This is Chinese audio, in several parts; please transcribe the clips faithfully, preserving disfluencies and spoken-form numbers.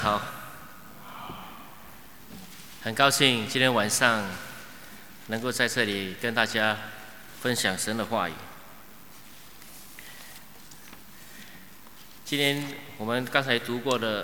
好，很高兴今天晚上能够在这里跟大家分享神的话语。今天我们刚才读过的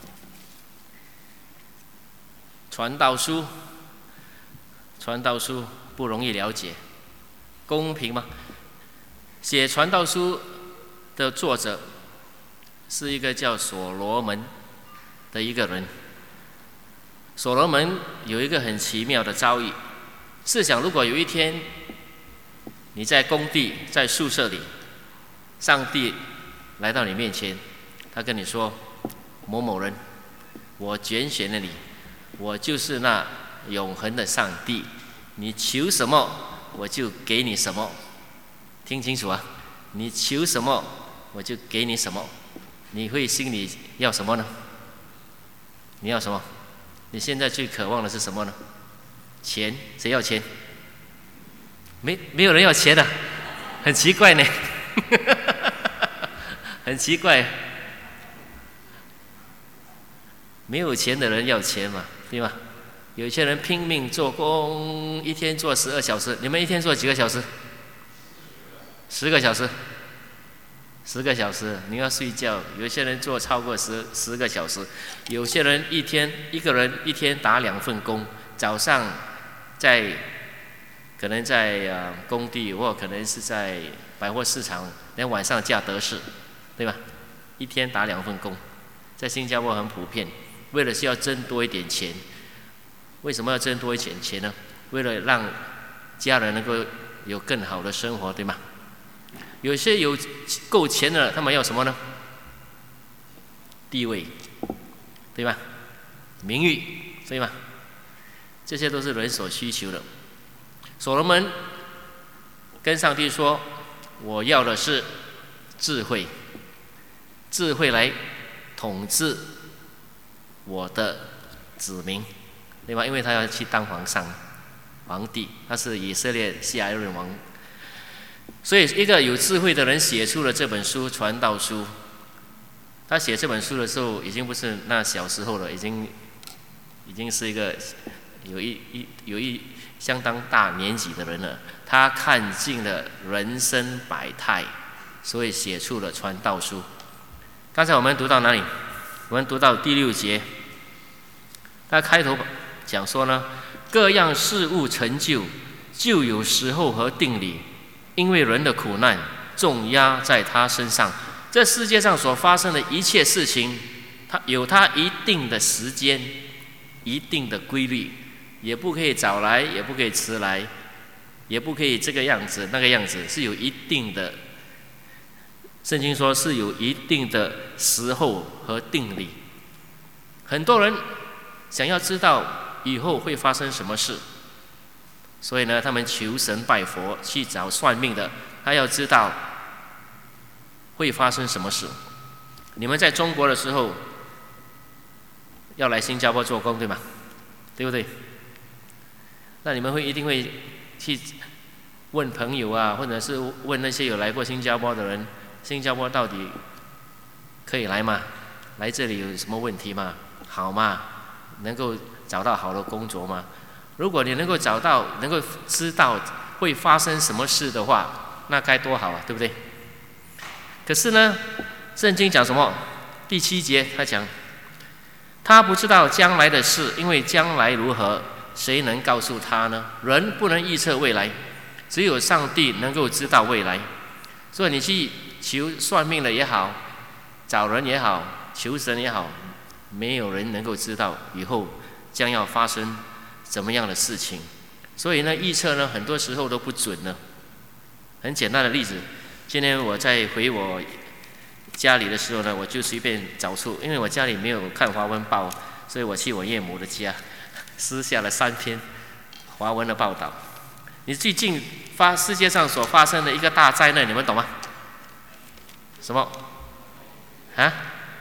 传道书，传道书不容易了解，公平吗？写传道书的作者是一个叫所罗门的一个人。所罗门有一个很奇妙的遭遇。试想，如果有一天你在工地、在宿舍里，上帝来到你面前，他跟你说：“某某人，我拣选了你，我就是那永恒的上帝，你求什么我就给你什么。”听清楚啊！你求什么我就给你什么。你会心里要什么呢？你要什么？你现在最渴望的是什么呢？钱？谁要钱？没没有人要钱的，很奇怪呢，很奇怪。没有钱的人要钱嘛，对吧？有些人拼命做工，一天做十二小时。你们一天做几个小时？十个小时。十个小时，你要睡觉。有些人做超过十十个小时，有些人一天一个人一天打两份工，早上在可能在呃工地，或可能是在百货市场，连晚上驾德士，对吧？一天打两份工，在新加坡很普遍。为了是要挣多一点钱，为什么要挣多一点钱呢？为了让家人能够有更好的生活，对吗？有些有够钱的，他们要什么呢？地位，对吧？名誉，对吧？这些都是人所需求的。所罗门跟上帝说：“我要的是智慧，智慧来统治我的子民，对吧？因为他要去当皇上、皇帝，他是以色列西亚人王。所以，一个有智慧的人写出了这本书《传道书》。他写这本书的时候，已经不是那小时候了，已经已经是一个有一一有一相当大年纪的人了。他看尽了人生百态，所以写出了《传道书》。刚才我们读到哪里？我们读到第六节。他开头讲说呢，各样事物成就，就有时候和定理。因为人的苦难重压在他身上，这世界上所发生的一切事情，它有它一定的时间、一定的规律，也不可以早来，也不可以迟来，也不可以这个样子那个样子，是有一定的。圣经说是有一定的时候和定理。很多人想要知道以后会发生什么事，所以呢，他们求神拜佛，去找算命的，他要知道会发生什么事。你们在中国的时候要来新加坡做工，对吗？对不对？那你们会一定会去问朋友啊，或者是问那些有来过新加坡的人，新加坡到底可以来吗？来这里有什么问题吗？好吗？能够找到好的工作吗？如果你能够找到，能够知道会发生什么事的话，那该多好啊，对不对？可是呢，圣经讲什么？第七节他讲，他不知道将来的事，因为将来如何，谁能告诉他呢？人不能预测未来，只有上帝能够知道未来。所以你去求算命的也好，找人也好，求神也好，没有人能够知道以后将要发生怎么样的事情。所以呢，预测呢很多时候都不准呢。很简单的例子，今天我在回我家里的时候呢，我就随便找出，因为我家里没有看华文报，所以我去我岳母的家撕下了三篇华文的报道。你最近发世界上所发生的一个大灾难，你们懂吗？什么？啊？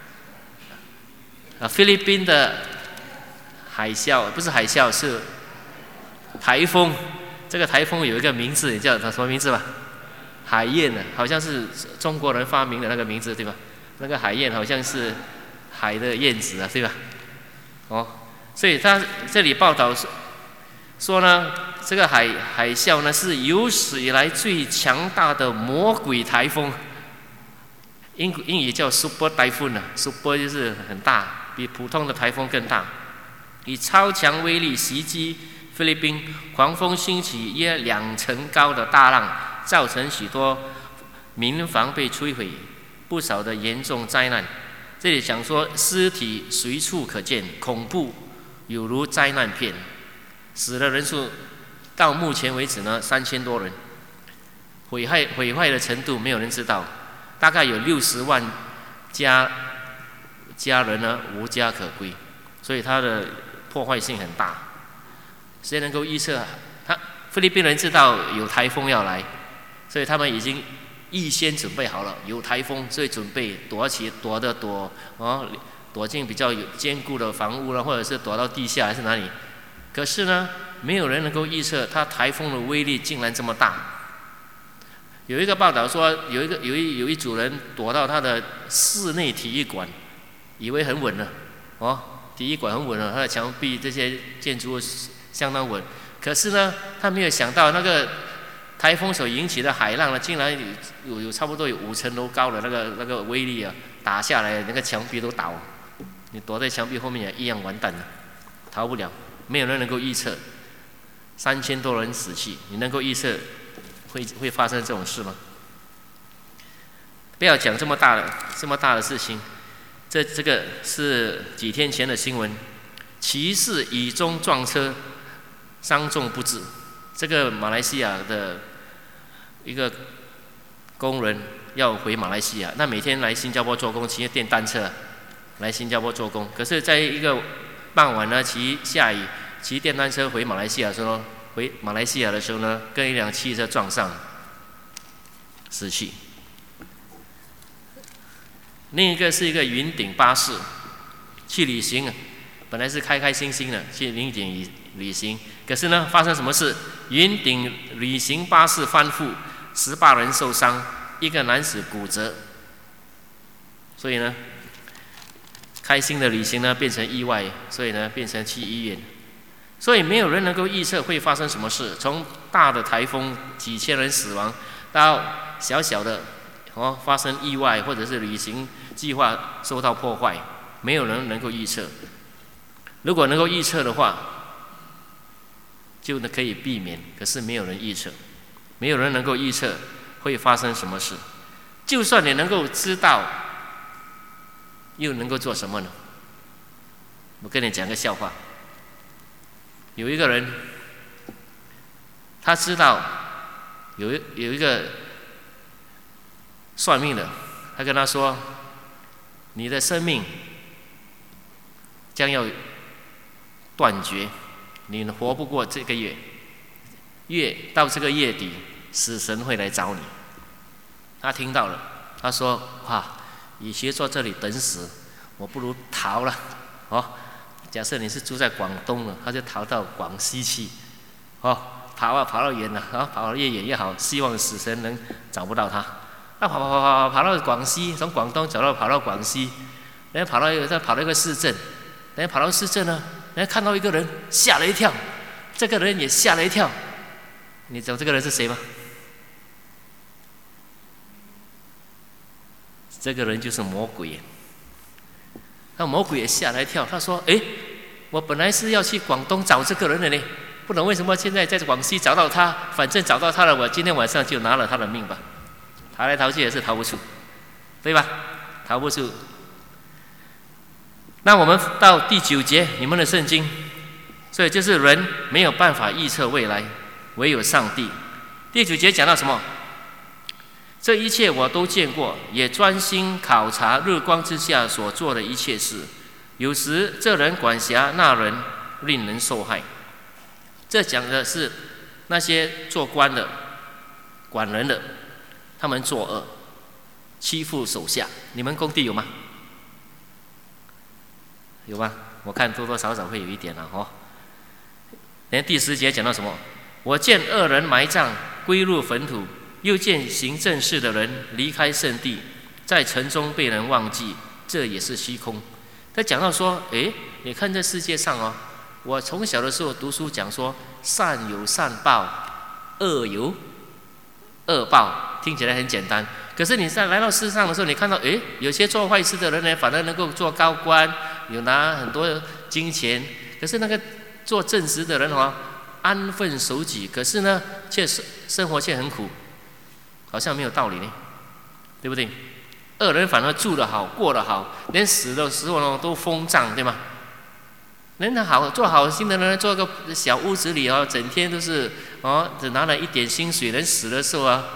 啊，菲律宾的海啸，不是海啸，是台风。这个台风有一个名字，你叫它什么名字吧？海燕呢，好像是中国人发明的那个名字，对吧？那个海燕好像是海的燕子啊，对吧？哦，所以他这里报道说说呢，这个海海啸呢是有史以来最强大的魔鬼台风。英英语叫 super typhoon 啊 ，super 就是很大，比普通的台风更大，以超强威力袭击菲律宾，狂风兴起约两层高的大浪，造成许多民房被摧毁，不少的严重灾难。这里讲说尸体随处可见，恐怖有如灾难片，死的人数到目前为止呢三千多人，毁害毁坏的程度没有人知道。大概有六十万家家人呢无家可归，所以它的破坏性很大。谁能够预测？他菲律宾人知道有台风要来，所以他们已经预先准备好了，有台风，所以准备躲起躲的躲哦，躲进比较有坚固的房屋了，或者是躲到地下还是哪里。可是呢，没有人能够预测它台风的威力竟然这么大。有一个报道说，有一个有一有一组人躲到他的室内体育馆，以为很稳了，哦，体育馆很稳了，它的墙壁这些建筑物相当稳。可是呢，他没有想到那个台风所引起的海浪呢，竟然有有有差不多有五层楼高的那个那个威力啊，打下来那个墙壁都倒，你躲在墙壁后面也一样完蛋了，逃不了。没有人能够预测，三千多人死去，你能够预测？会会发生这种事吗？不要讲这么大的这么大的事情，这这个是几天前的新闻，骑士雨中撞车，伤重不治。这个马来西亚的一个工人要回马来西亚，那每天来新加坡做工，骑电单车来新加坡做工，可是在一个傍晚呢，骑下雨，骑电单车回马来西亚的时候。回马来西亚的时候呢，跟一辆汽车撞上，死去。另一个是一个云顶巴士，去旅行啊，本来是开开心心的去云顶旅行，可是呢，发生什么事？云顶旅行巴士翻覆，十八人受伤，一个男子骨折。所以呢，开心的旅行呢变成意外，所以呢变成去医院。所以没有人能够预测会发生什么事，从大的台风几千人死亡，到小小的哦发生意外，或者是旅行计划受到破坏，没有人能够预测。如果能够预测的话，就可以避免。可是没有人预测，没有人能够预测会发生什么事。就算你能够知道，又能够做什么呢？我跟你讲个笑话。有一个人，他知道有一有一个算命的，他跟他说：“你的生命将要断绝，你活不过这个月，月到这个月底，死神会来找你。”他听到了，他说：“哇，与其坐这里等死，我不如逃了。”哦。假设你是住在广东了，他就逃到广西去，哦，跑啊跑到远了，啊，跑得越远越好，希望死神能找不到他。那跑跑跑跑跑到广西，从广东走到跑到广西，然后跑到一个再跑到一个市镇，然后跑到市镇呢，然后看到一个人，吓了一跳，这个人也吓了一跳。你知道这个人是谁吗？这个人就是魔鬼。那魔鬼也吓了一跳，他说：“哎，我本来是要去广东找这个人的呢，不懂为什么现在在广西找到他，反正找到他了，我今天晚上就拿了他的命吧。”逃来逃去也是逃不出，对吧？逃不出。那我们到第九节，你们的圣经，所以就是人没有办法预测未来，唯有上帝。第九节讲到什么？这一切我都见过，也专心考察日光之下所做的一切事。有时这人管辖那人，令人受害。这讲的是那些做官的、管人的，他们作恶，欺负手下。你们工地有吗？有吗？我看多多少少会有一点了哦。连第十节讲到什么？我见恶人埋葬，归入坟土。又见行正事的人离开圣地，在城中被人忘记，这也是虚空。 他讲到说，诶，你看这世界上哦，我从小的时候读书讲说，善有善报，恶有恶报，听起来很简单。可是你在来到世上的时候，你看到，诶，有些做坏事的人呢，反而能够做高官，有拿很多金钱。可是那个做正直的人哦，安分守己，可是呢，却生活却很苦，好像没有道理呢，对不对？恶人反而住得好，过得好，连死的时候呢都丰胀，对吗？人好做好心的人，做个小屋子里哦，整天都是哦，只拿了一点薪水，人死的时候啊，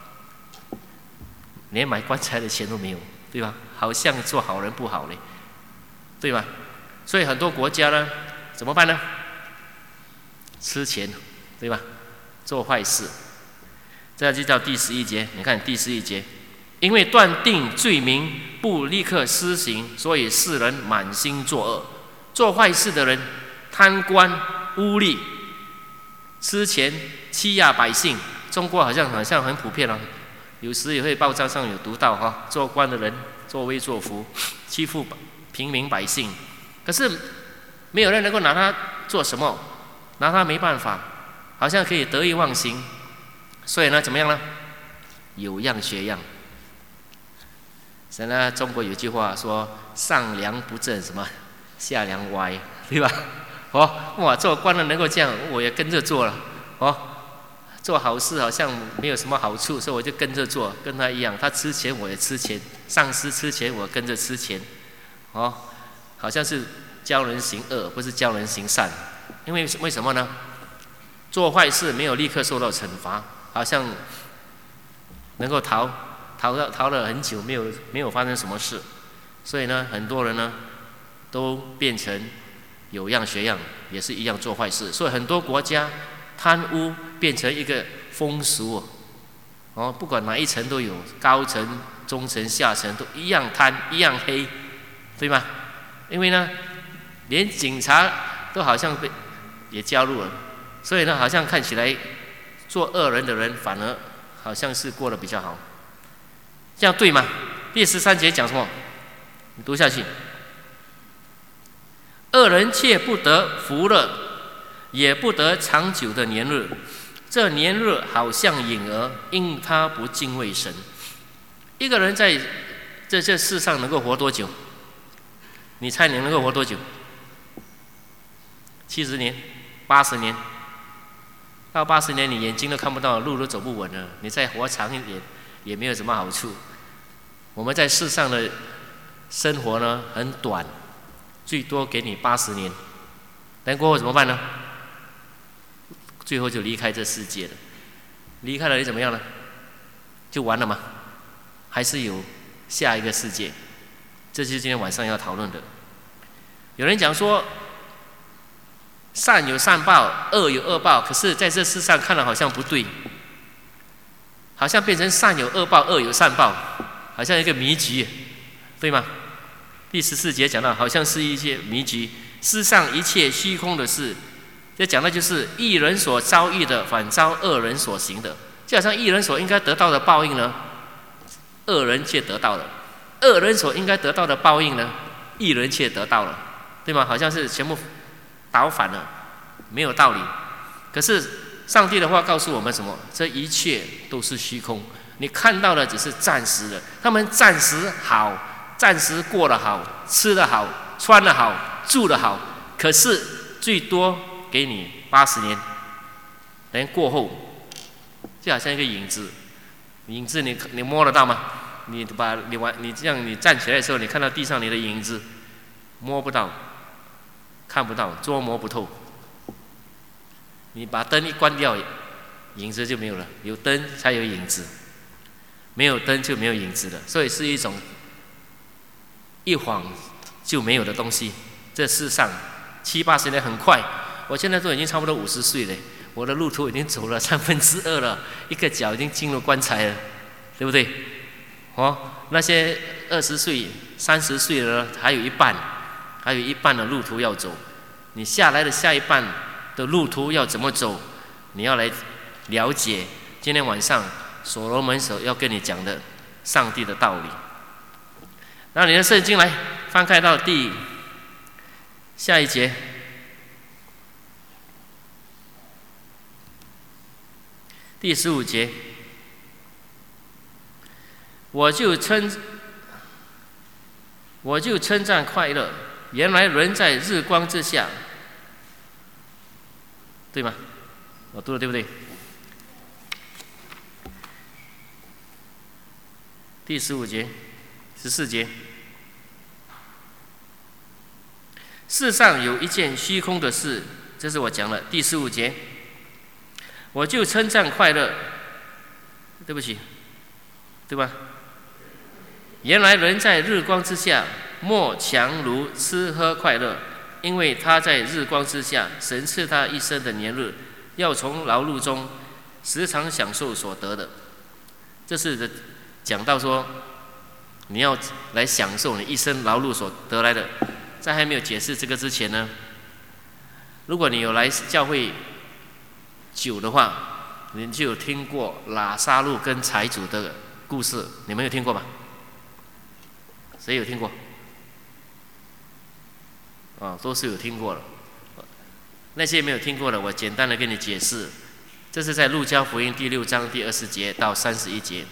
连买棺材的钱都没有，对吧？好像做好人不好嘞，对吧？所以很多国家呢，怎么办呢？吃钱，对吧？做坏事。这就叫第十一节。你看第十一节，因为断定罪名不立刻施行，所以世人满心作恶。做坏事的人，贪官污吏，吃钱欺压百姓。中国好像好像很普遍哦，有时也会报章上有读到哈、哦，做官的人作威作福，欺负平民百姓。可是没有人能够拿他做什么，拿他没办法，好像可以得意忘形。所以呢，怎么样呢？有样学样。所以呢，中国有句话说：“上梁不正，什么下梁歪，对吧？”哦，哇，做官的能够这样，我也跟着做了。哦，做好事好像没有什么好处，所以我就跟着做，跟他一样。他吃钱，我也吃钱；上司吃钱，我跟着吃钱。哦，好像是教人行恶，不是教人行善。因为为什么呢？做坏事没有立刻受到惩罚，好像能够逃逃到逃了很久，没有没有发生什么事。所以呢，很多人呢都变成有样学样，也是一样做坏事。所以很多国家贪污变成一个风俗哦，不管哪一层都有，高层、中层、下层都一样贪，一样黑，对吗？因为呢，连警察都好像被也加入了，所以呢，好像看起来做恶人的人反而好像是过得比较好，这样对吗？第十三节讲什么？你读下去。恶人却不得福乐，也不得长久的年日。这年日好像影儿，因他不敬畏神。一个人在这这世上能够活多久？你猜你能够活多久？七十年、八十年？到八十年，你眼睛都看不到，路都走不稳了。你再活长一点，也没有什么好处。我们在世上的生活呢，很短，最多给你八十年。但过后怎么办呢？最后就离开这世界了。离开了你怎么样呢？就完了吗？还是有下一个世界？这就是今天晚上要讨论的。有人讲说，善有善报，恶有恶报，可是在这世上看了好像不对，好像变成善有恶报，恶有善报，好像一个迷局，对吗？第十四节讲到，好像是一些迷局，世上一切虚空的事，这讲的就是义人所遭遇的，反遭恶人所行的，就好像义人所应该得到的报应呢，恶人却得到了；恶人所应该得到的报应呢，义人却得到了，对吗？好像是全部倒反了，没有道理。可是上帝的话告诉我们什么？这一切都是虚空，你看到的只是暂时的。他们暂时好，暂时过得好，吃得好，穿得好，住得好，可是最多给你八十年，等过后就好像一个影子，影子你你摸得到吗？你把你玩你这样你站起来的时候，你看到地上你的影子，摸不到，看不到，捉摸不透。你把灯一关掉，影子就没有了，有灯才有影子，没有灯就没有影子了。所以是一种一晃就没有的东西。这世上七八十年很快，我现在都已经差不多五十岁了，我的路途已经走了三分之二了，一个脚已经进入棺材了，对不对？哦，那些二十岁、三十岁的还有一半，还有一半的路途要走。你下来的下一半的路途要怎么走？你要来了解今天晚上所罗门所要跟你讲的上帝的道理。那你的圣经来翻开到第下一节，第十五节，我就称我就称赞快乐，原来人在日光之下，对吗？我读了对不对？第十五节、十四节，世上有一件虚空的事，这是我讲的。第十五节，我就称赞快乐，对不起，对吧？原来人在日光之下，莫强如吃喝快乐，因为他在日光之下，神赐他一生的年日，要从劳碌中时常享受所得的。这是讲到说，你要来享受你一生劳碌所得来的。在还没有解释这个之前呢，如果你有来教会久的话，你就有听过拉撒路跟财主的故事，你们有听过吧？谁有听过？啊，都是有听过的。那些没有听过的，我简单的跟你解释。这是在路加福音第六章第二十节到三十一节。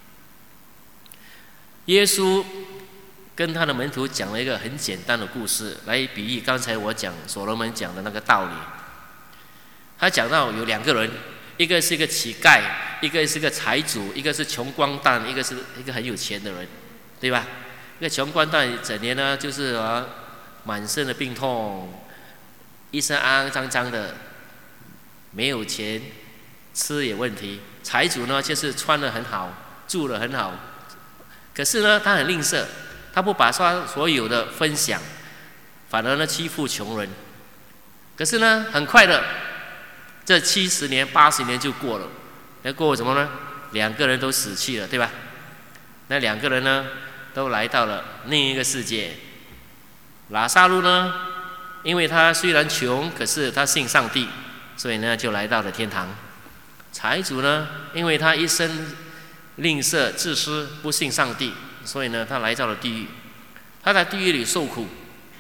耶稣跟他的门徒讲了一个很简单的故事，来比喻刚才我讲所罗门讲的那个道理。他讲到有两个人，一个是一个乞丐，一个是一个财主，一个是穷光蛋，一个是一个很有钱的人，对吧？一个穷光蛋整年呢就是啊满身的病痛，一身肮肮脏脏的，没有钱，吃也问题。财主呢就是穿得很好，住得很好，可是呢他很吝啬，他不把他所有的分享，反而呢欺负穷人。可是呢很快的，这七十年八十年就过了，那过什么呢？两个人都死去了，对吧？那两个人呢都来到了另一个世界。拉撒路呢，因为他虽然穷，可是他信上帝，所以呢就来到了天堂。财主呢，因为他一生吝啬自私，不信上帝，所以呢他来到了地狱。他在地狱里受苦，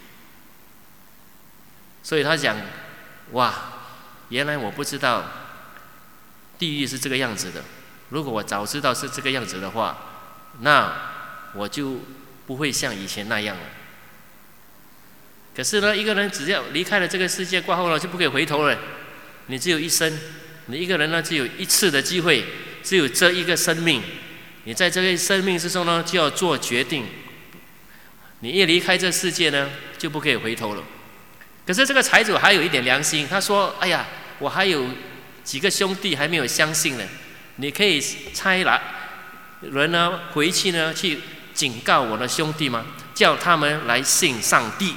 所以他讲，哇，原来我不知道地狱是这个样子的，如果我早知道是这个样子的话，那我就不会像以前那样了。可是呢，一个人只要离开了这个世界过后呢，就不可以回头了。你只有一生，你一个人呢只有一次的机会，只有这一个生命。你在这个生命之中呢，就要做决定。你一离开这世界呢，就不可以回头了。可是这个财主还有一点良心，他说：“哎呀，我还有几个兄弟还没有相信呢，你可以差来人呢回去呢去警告我的兄弟吗？叫他们来信上帝。”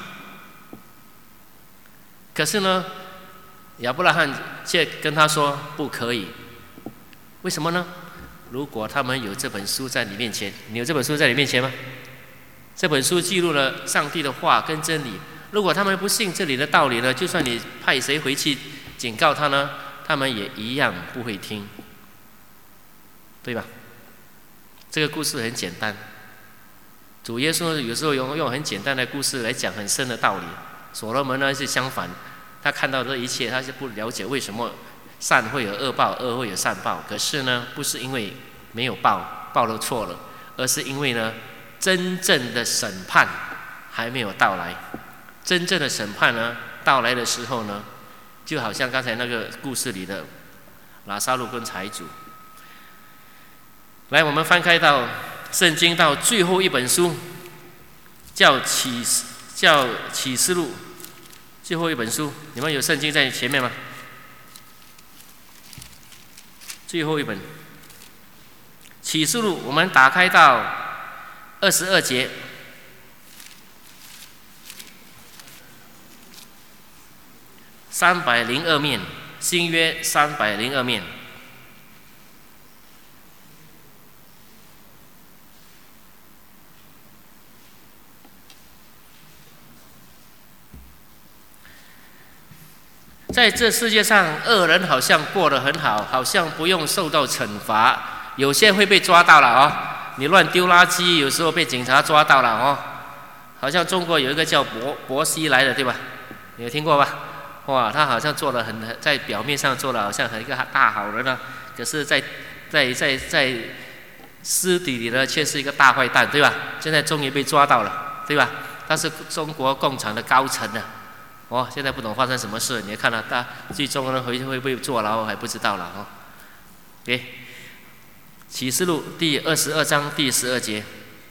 可是呢，亚伯拉罕却跟他说不可以。为什么呢？如果他们有这本书在你面前，你有这本书在你面前吗？这本书记录了上帝的话跟真理。如果他们不信这里的道理呢，就算你派谁回去警告他呢，他们也一样不会听，对吧？这个故事很简单。主耶稣有时候用用很简单的故事来讲很深的道理。所罗门呢是相反，他看到这一切，他是不了解为什么善会有恶报，恶会有善报。可是呢，不是因为没有报，报了错了，而是因为呢，真正的审判还没有到来。真正的审判呢，到来的时候呢，就好像刚才那个故事里的拉撒路跟财主。来，我们翻开到圣经到最后一本书，叫启叫启示录，最后一本书。你们有圣经在前面吗？最后一本启示录，我们打开到二十二节。三百零二面，新约三百零二面。在这世界上，恶人好像过得很好，好像不用受到惩罚。有些会被抓到了哦，你乱丢垃圾，有时候被警察抓到了哦。好像中国有一个叫博博西来的，对吧？ 你有听过吧？哇，他好像做了很在表面上做了好像很一个大好人啊，可是在在在在私底里呢却是一个大坏蛋，对吧？现在终于被抓到了，对吧？他是中国共产的高层啊，哦，现在不懂发生什么事，你看了、啊，他最终呢会会不会坐牢还不知道了哦。OK， 启示录第二十二章第十二节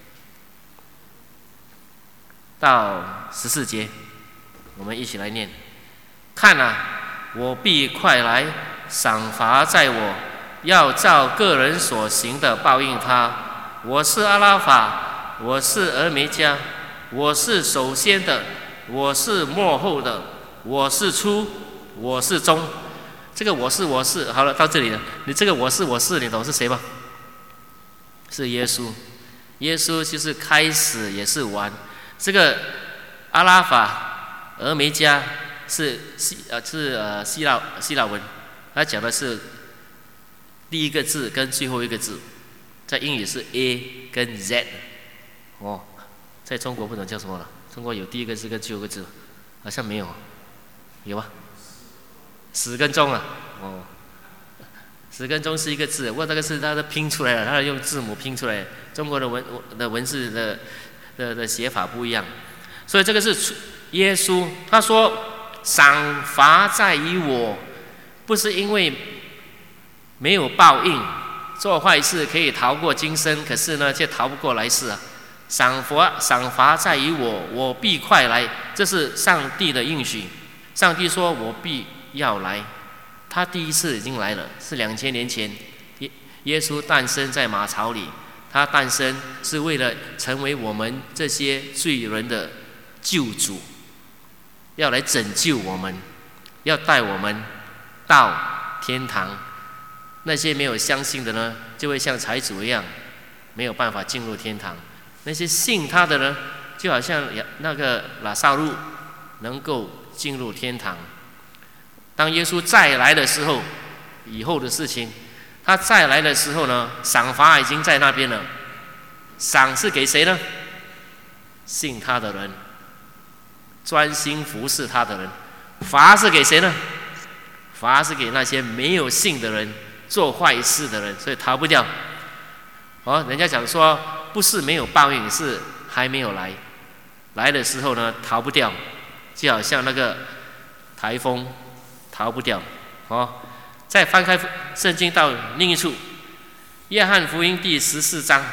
到十四节，我们一起来念。看啊，我必快来，赏罚在我，要照个人所行的报应他。我是阿拉法，我是俄梅迦，我是首先的，我是末后的，我是初，我是终。这个我是我是，好了，到这里了。你这个我是我是，你懂是谁吗？是耶稣。耶稣就是开始也是完。这个阿拉法、俄梅迦是希呃是呃希腊希腊文，它讲的是第一个字跟最后一个字，在英语是 A 跟 Z。哦，在中国不懂叫什么了。中国有第一个字跟最后一个字，好像没有，有吗？始跟终啊，哦，始跟终是一个字，不过这个是它的拼出来了，它用字母拼出来，中国的文的文字的的的写法不一样，所以这个是耶稣，他说赏罚在于我，不是因为没有报应，做坏事可以逃过今生，可是呢却逃不过来世啊。赏罚赏罚在于我，我必快来，这是上帝的应许。上帝说我必要来，他第一次已经来了，是两千年前，耶耶稣诞生在马槽里，他诞生是为了成为我们这些罪人的救主，要来拯救我们，要带我们到天堂。那些没有相信的呢，就会像财主一样，没有办法进入天堂。那些信他的呢，就好像那个拉撒路能够进入天堂。当耶稣再来的时候，以后的事情，他再来的时候呢，赏罚已经在那边了。赏是给谁呢？信他的人，专心服侍他的人。罚是给谁呢？罚是给那些没有信的人，做坏事的人，所以逃不掉。哦，人家讲说，不是没有报应，是还没有来。来的时候呢，逃不掉，就好像那个台风。逃不掉，哦！再翻开圣经到另一处，约翰福音第十四章，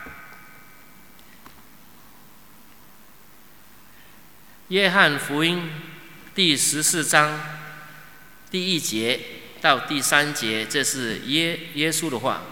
约翰福音第十四章第一节到第三节，这是耶耶稣的话。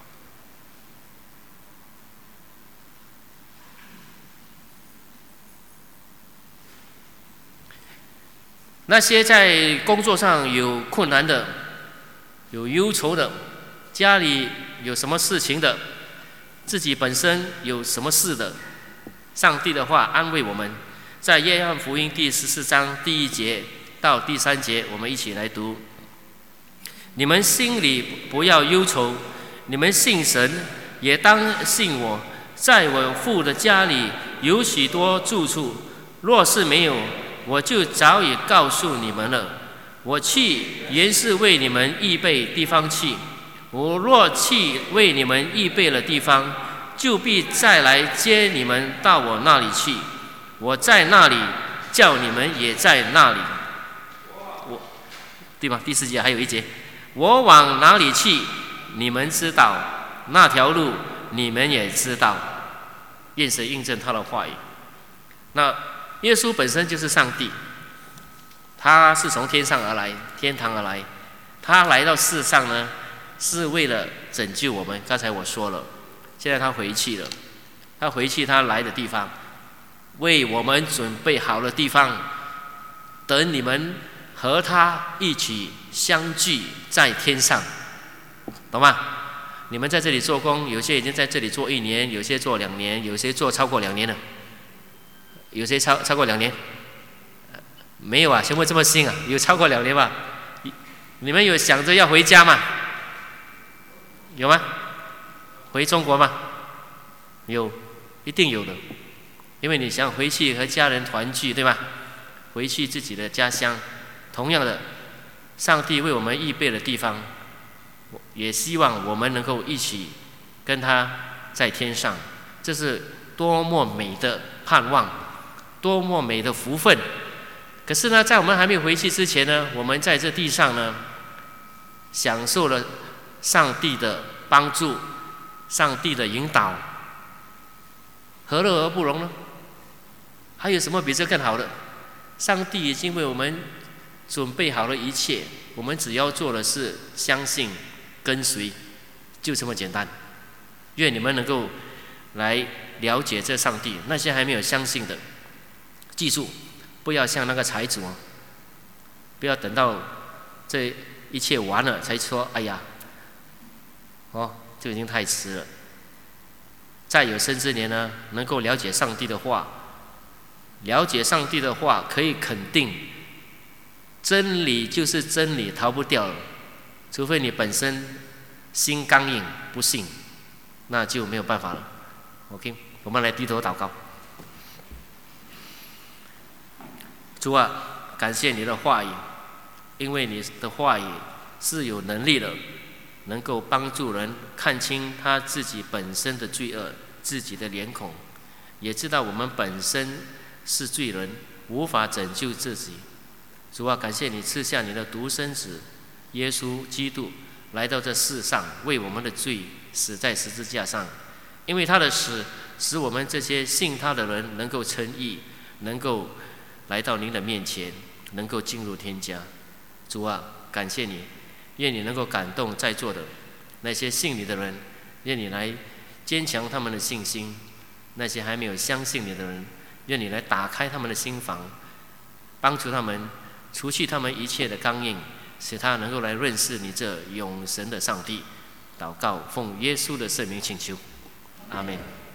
那些在工作上有困难的、有忧愁的、家里有什么事情的、自己本身有什么事的，上帝的话安慰我们。在约翰福音第十四章第一节到第三节，我们一起来读：你们心里不要忧愁，你们信神，也当信我。在我父的家里有许多住处，若是没有，我就早已告诉你们了。我去原是为你们预备地方去，我若去为你们预备了地方，就必再来接你们到我那里去。我在那里，叫你们也在那里。我，对吧？第四节还有一节，我往哪里去，你们知道；那条路你们也知道。愿神印证他的话语。那耶稣本身就是上帝，他是从天上而来，天堂而来。他来到世上呢，是为了拯救我们。刚才我说了，现在他回去了，他回去他来的地方，为我们准备好了地方，等你们和他一起相聚在天上，懂吗？你们在这里做工，有些已经在这里做一年，有些做两年，有些做超过两年了。有些超超过两年？没有啊，全部这么新啊？有超过两年吧？你们有想着要回家吗？有吗？回中国吗？有，一定有的，因为你想回去和家人团聚，对吧？回回去自己的家乡。同样的，上帝为我们预备的地方，也希望我们能够一起跟他在天上。这是多么美的盼望，多么美的福分！可是呢，在我们还没有回去之前呢，我们在这地上呢，享受了上帝的帮助，上帝的引导，何乐而不容呢？还有什么比这更好的？上帝已经为我们准备好了一切，我们只要做的是相信、跟随，就这么简单。愿你们能够来了解这上帝。那些还没有相信的，记住，不要像那个财主，不要等到这一切完了才说：“哎呀，哦，就已经太迟了。”在有生之年呢，能够了解上帝的话，了解上帝的话，可以肯定，真理就是真理，逃不掉了。除非你本身心刚硬不信，那就没有办法了。OK， 我们来低头祷告。主啊，感谢你的话语，因为你的话语是有能力的，能够帮助人看清他自己本身的罪恶，自己的脸孔，也知道我们本身是罪人，无法拯救自己。主啊，感谢你赐下你的独生子耶稣基督来到这世上，为我们的罪死在十字架上。因为他的死，使我们这些信他的人能够称义，能够来到您的面前，能够进入天家。主啊，感谢你，愿你能够感动在座的那些信你的人，愿你来坚强他们的信心；那些还没有相信你的人，愿你来打开他们的心房，帮助他们除去他们一切的刚硬，使他能够来认识你这永神的上帝。祷告，奉耶稣的圣名请求，阿们。